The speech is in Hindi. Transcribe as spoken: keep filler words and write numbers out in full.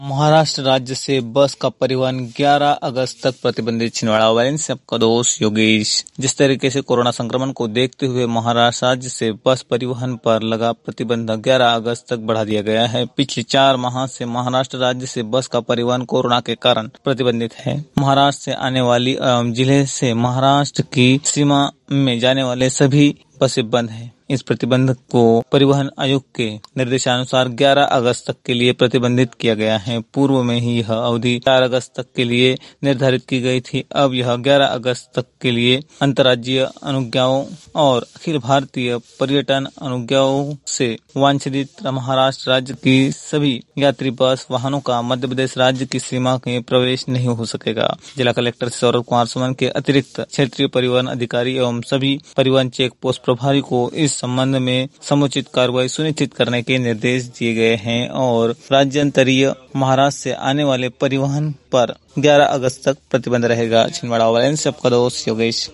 महाराष्ट्र राज्य से बस का परिवहन ग्यारह अगस्त तक प्रतिबंधित। छिंदवाड़ा वायरन से आपका दोस्त योगेश। जिस तरीके से कोरोना संक्रमण को देखते हुए महाराष्ट्र राज्य से बस परिवहन पर लगा प्रतिबंध ग्यारह अगस्त तक बढ़ा दिया गया है। पिछले चार माह से महाराष्ट्र राज्य से बस का परिवहन कोरोना के कारण प्रतिबंधित है। महाराष्ट्र से आने वाली एवं जिले से महाराष्ट्र की सीमा में जाने वाले सभी बसें बंद है। इस प्रतिबंध को परिवहन आयुक्त के निर्देशानुसार ग्यारह अगस्त तक के लिए प्रतिबंधित किया गया है। पूर्व में ही यह अवधि चार अगस्त तक के लिए निर्धारित की गई थी। अब यह ग्यारह अगस्त तक के लिए अंतर्राज्यीय अनुज्ञाओं और अखिल भारतीय पर्यटन अनुज्ञाओं से वांछित महाराष्ट्र राज्य की सभी यात्री बस वाहनों का मध्य प्रदेश राज्य की सीमा में प्रवेश नहीं हो सकेगा। जिला कलेक्टर सौरभ कुमार सुमन के अतिरिक्त क्षेत्रीय परिवहन अधिकारी एवं सभी परिवहन चेक पोस्ट प्रभारी को इस संबंध में समुचित कार्रवाई सुनिश्चित करने के निर्देश दिए गए हैं और राज्यांतरीय महाराष्ट्र से आने वाले परिवहन पर ग्यारह अगस्त तक प्रतिबंध रहेगा। छिंदवाड़ा वायरन से आपका दोस्त योगेश।